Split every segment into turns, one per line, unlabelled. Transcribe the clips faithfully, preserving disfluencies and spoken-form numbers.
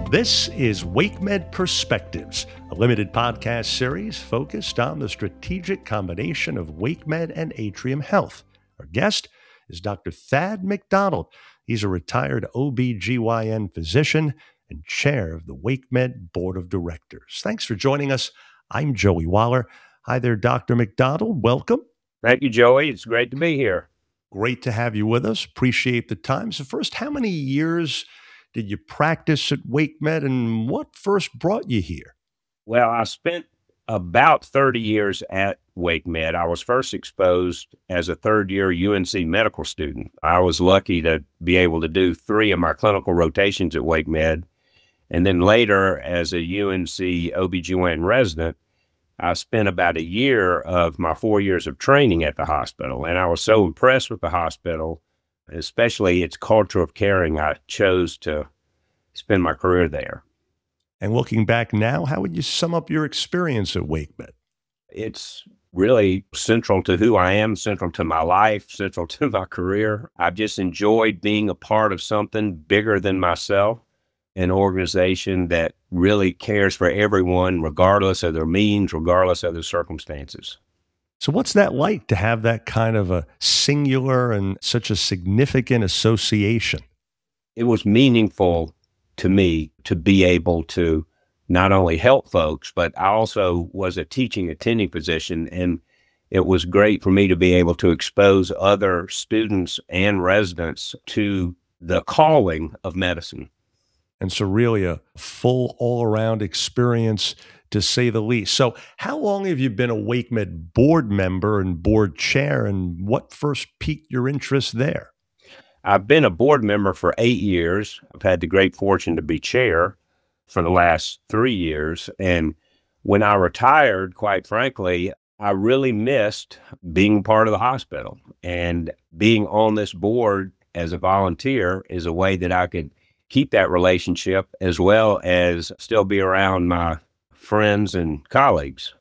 This is WakeMed Perspectives, a limited podcast series focused on the strategic combination of WakeMed and Atrium Health. Our guest is Doctor Thad McDonald. He's a retired O B G Y N physician and chair of the WakeMed Board of Directors. Thanks for joining us. I'm Joey Waller. Hi there, Doctor McDonald. Welcome.
Thank you, Joey. It's great to be here.
Great to have you with us. Appreciate the time. So first, how many years did you practice at WakeMed, and what first brought you here?
Well, I spent about thirty years at WakeMed. I was first exposed as a third-year U N C medical student. I was lucky to be able to do three of my clinical rotations at WakeMed. And then later, as a U N C O B G Y N resident, I spent about a year of my four years of training at the hospital. And I was so impressed with the hospital, especially its culture of caring, I chose to spend my career there.
And looking back now, how would you sum up your experience at WakeMed?
It's really central to who I am, central to my life, central to my career. I've just enjoyed being a part of something bigger than myself, an organization that really cares for everyone, regardless of their means, regardless of their circumstances.
So what's that like to have that kind of a singular and such a significant association?
It was meaningful to me to be able to not only help folks, but I also was a teaching attending physician, and it was great for me to be able to expose other students and residents to the calling of medicine.
And so really a full all-around experience, to say the least. So how long have you been a WakeMed board member and board chair, and what first piqued your interest there?
I've been a board member for eight years. I've had the great fortune to be chair for the last three years. And when I retired, quite frankly, I really missed being part of the hospital. And being on this board as a volunteer is a way that I could keep that relationship as well as still be around my friends and colleagues.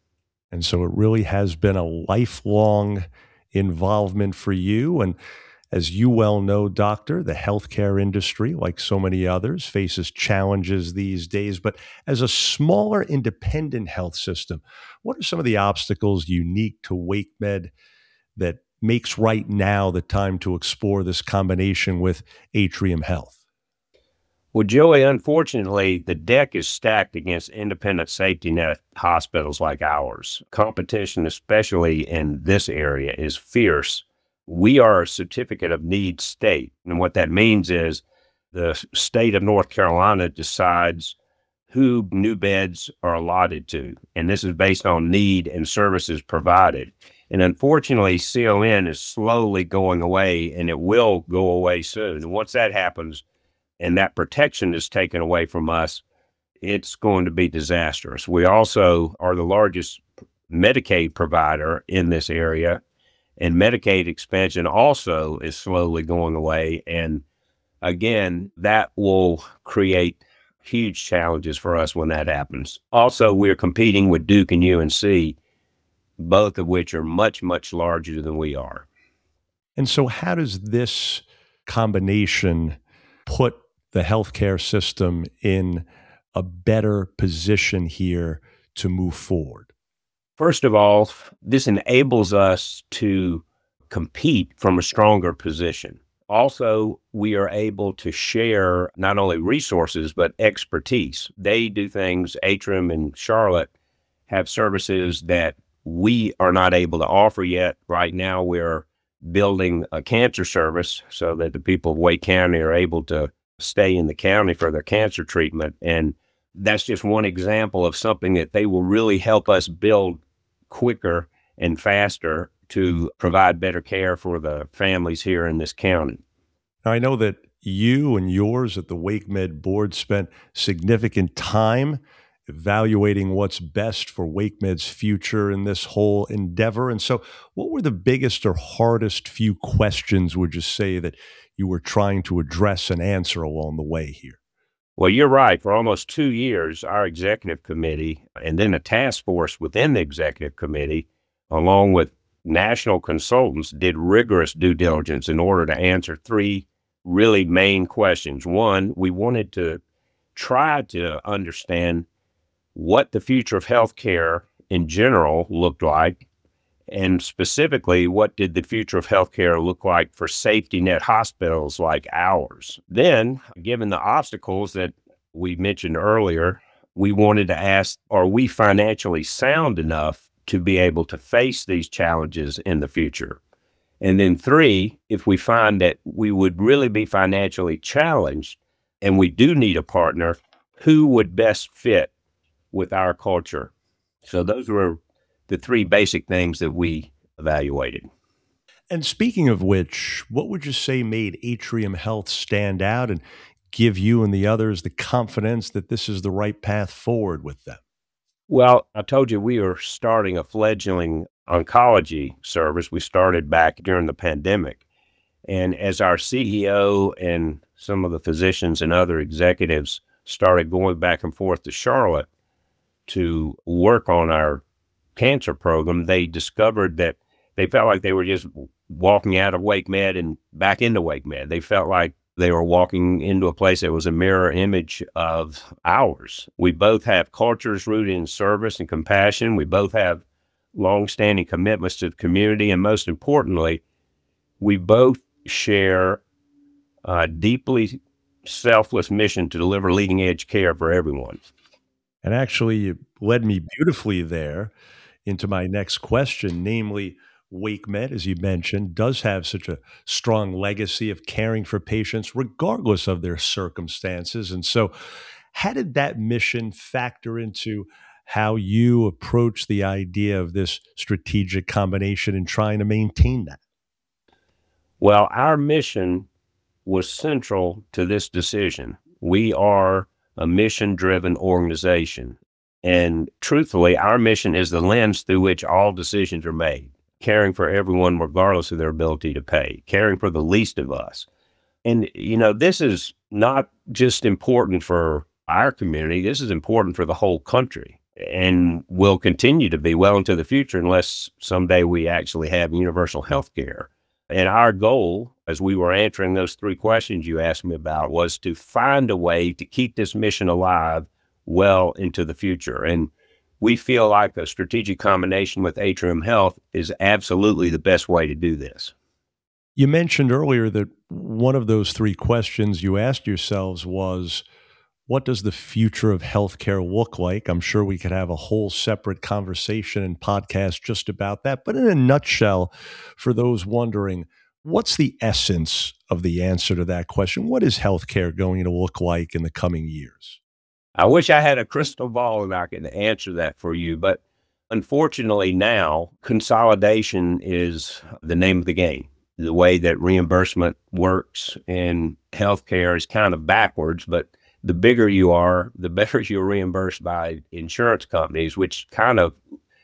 And so it really has been a lifelong involvement for you. And as you well know, Doctor, the healthcare industry, like so many others, faces challenges these days. But as a smaller independent health system, what are some of the obstacles unique to WakeMed that makes right now the time to explore this combination with Atrium Health?
Well, Joey, unfortunately, the deck is stacked against independent safety net hospitals like ours. Competition, especially in this area, is fierce. We are a certificate of need state. And what that means is the state of North Carolina decides who new beds are allotted to. And this is based on need and services provided. And unfortunately, C O N is slowly going away, and it will go away soon. And once that happens, and that protection is taken away from us, it's going to be disastrous. We also are the largest Medicaid provider in this area, and Medicaid expansion also is slowly going away. And again, that will create huge challenges for us when that happens. Also, we're competing with Duke and U N C, both of which are much, much larger than we are.
And so how does this combination put the healthcare system in a better position here to move forward?
First of all, this enables us to compete from a stronger position. Also, we are able to share not only resources, but expertise. They do things, Atrium and Charlotte have services that we are not able to offer yet. Right now, we're building a cancer service so that the people of Wake County are able to stay in the county for their cancer treatment. And that's just one example of something that they will really help us build quicker and faster to provide better care for the families here in this county.
Now, I know that you and yours at the WakeMed board spent significant time evaluating what's best for WakeMed's future in this whole endeavor. And so what were the biggest or hardest few questions, would you say, that you were trying to address and answer along the way here?
Well, you're right. For almost two years, our executive committee and then a task force within the executive committee, along with national consultants, did rigorous due diligence in order to answer three really main questions. One, we wanted to tried to understand what the future of healthcare in general looked like, and specifically, what did the future of healthcare look like for safety net hospitals like ours? Then, given the obstacles that we mentioned earlier, we wanted to ask, are we financially sound enough to be able to face these challenges in the future? And then three, if we find that we would really be financially challenged and we do need a partner, who would best fit with our culture? So those were the three basic things that we evaluated.
And speaking of which, what would you say made Atrium Health stand out and give you and the others the confidence that this is the right path forward with them?
Well, I told you we are starting a fledgling oncology service. We started back during the pandemic. And as our C E O and some of the physicians and other executives started going back and forth to Charlotte to work on our cancer program, they discovered that they felt like they were just walking out of WakeMed and back into WakeMed. They felt like they were walking into a place that was a mirror image of ours. We both have cultures rooted in service and compassion. We both have longstanding commitments to the community. And most importantly, we both share a deeply selfless mission to deliver leading edge care for everyone.
And actually, you led me beautifully there into my next question, namely, WakeMed, as you mentioned, does have such a strong legacy of caring for patients regardless of their circumstances. And so, how did that mission factor into how you approach the idea of this strategic combination and trying to maintain that?
Well, our mission was central to this decision. We are a mission-driven organization. And truthfully, our mission is the lens through which all decisions are made, caring for everyone regardless of their ability to pay, caring for the least of us. And, you know, this is not just important for our community, this is important for the whole country and will continue to be well into the future unless someday we actually have universal health care. And our goal, as we were answering those three questions you asked me about, was to find a way to keep this mission alive well into the future. And we feel like a strategic combination with Atrium Health is absolutely the best way to do this.
You mentioned earlier that one of those three questions you asked yourselves was, what does the future of healthcare look like? I'm sure we could have a whole separate conversation and podcast just about that. But in a nutshell, for those wondering, what's the essence of the answer to that question? What is healthcare going to look like in the coming years?
I wish I had a crystal ball and I could answer that for you, but unfortunately now, consolidation is the name of the game. The way that reimbursement works in healthcare is kind of backwards, but the bigger you are, the better you're reimbursed by insurance companies, which kind of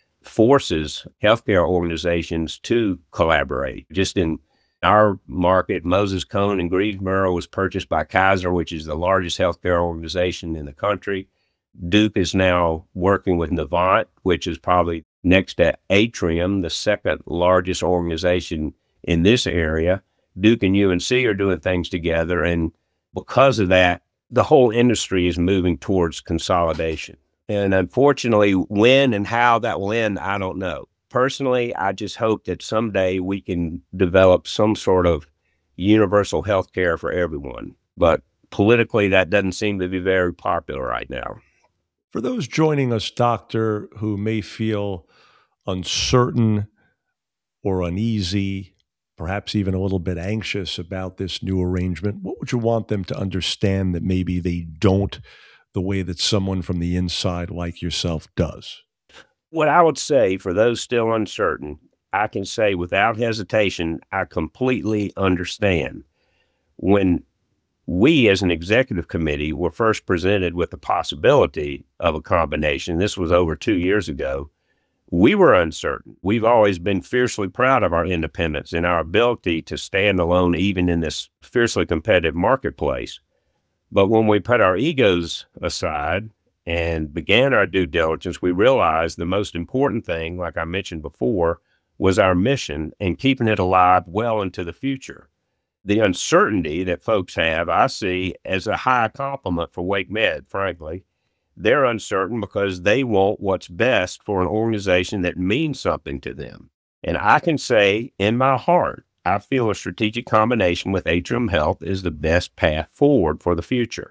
forces healthcare organizations to collaborate. Just in our market, Moses Cone in Greensboro was purchased by Kaiser, which is the largest healthcare organization in the country. Duke is now working with Novant, which is probably next to Atrium, the second largest organization in this area. Duke and U N C are doing things together. And because of that, the whole industry is moving towards consolidation. And unfortunately, when and how that will end, I don't know. Personally, I just hope that someday we can develop some sort of universal health care for everyone. But politically, that doesn't seem to be very popular right now.
For those joining us, Doctor, who may feel uncertain or uneasy, perhaps even a little bit anxious about this new arrangement, what would you want them to understand that maybe they don't the way that someone from the inside like yourself does?
What I would say for those still uncertain, I can say without hesitation, I completely understand. When we as an executive committee were first presented with the possibility of a combination, this was over two years ago, we were uncertain. We've always been fiercely proud of our independence and our ability to stand alone even in this fiercely competitive marketplace. But when we put our egos aside and began our due diligence, we realized the most important thing, like I mentioned before, was our mission and keeping it alive well into the future. The uncertainty that folks have, I see as a high compliment for WakeMed, frankly. They're uncertain because they want what's best for an organization that means something to them. And I can say in my heart, I feel a strategic combination with Atrium Health is the best path forward for the future.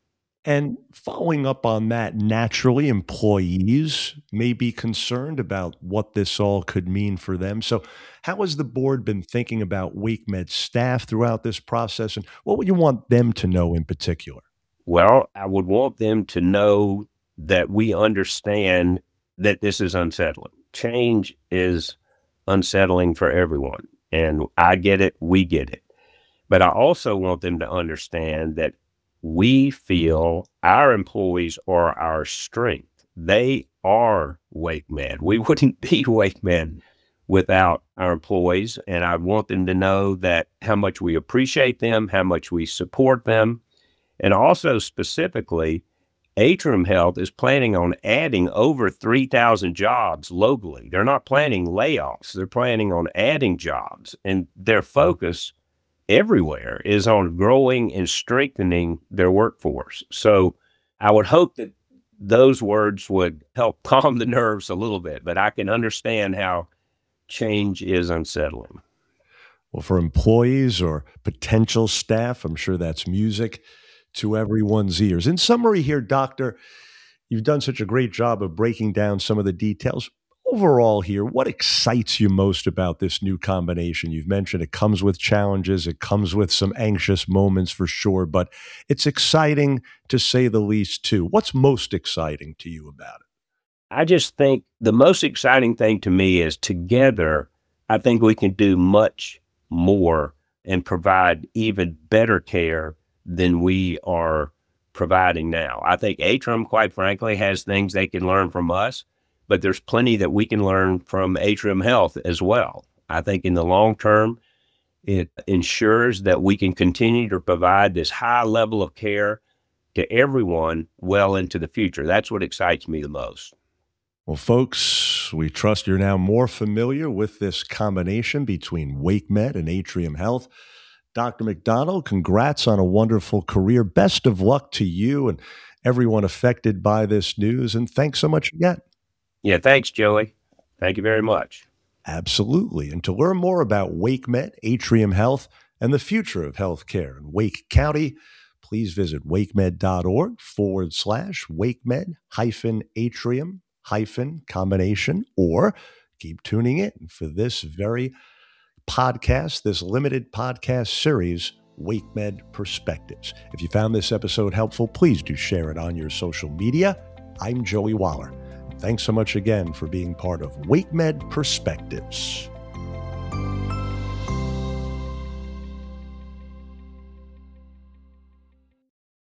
And following up on that, naturally, employees may be concerned about what this all could mean for them. So, how has the board been thinking about WakeMed staff throughout this process, and what would you want them to know in particular?
Well, I would want them to know that we understand that this is unsettling. Change is unsettling for everyone, and I get it, we get it. But I also want them to understand that we feel our employees are our strength. They are WakeMed. We wouldn't be WakeMed without our employees. And I want them to know that how much we appreciate them, how much we support them. And also specifically, Atrium Health is planning on adding over three thousand jobs locally. They're not planning layoffs. They're planning on adding jobs. And their focus everywhere is on growing and strengthening their workforce. So I would hope that those words would help calm the nerves a little bit, but I can understand how change is unsettling.
Well, for employees or potential staff, I'm sure that's music to everyone's ears. In summary here, Doctor, you've done such a great job of breaking down some of the details. Overall here, what excites you most about this new combination? You've mentioned it comes with challenges, it comes with some anxious moments for sure, but it's exciting to say the least too. What's most exciting to you about it?
I just think the most exciting thing to me is together, I think we can do much more and provide even better care than we are providing now. I think Atrium, quite frankly, has things they can learn from us, but there's plenty that we can learn from Atrium Health as well. I think in the long term, it ensures that we can continue to provide this high level of care to everyone well into the future. That's what excites me the most.
Well, folks, we trust you're now more familiar with this combination between WakeMed and Atrium Health. Doctor McDonald, congrats on a wonderful career. Best of luck to you and everyone affected by this news, and thanks so much again.
Yeah, thanks, Joey. Thank you very much.
Absolutely. And to learn more about WakeMed, Atrium Health, and the future of healthcare in Wake County, please visit wakemed.org forward slash WakeMed hyphen Atrium hyphen combination, or keep tuning in for this very podcast, this limited podcast series, WakeMed Perspectives. If you found this episode helpful, please do share it on your social media. I'm Joey Waller. Thanks so much again for being part of WakeMed Perspectives.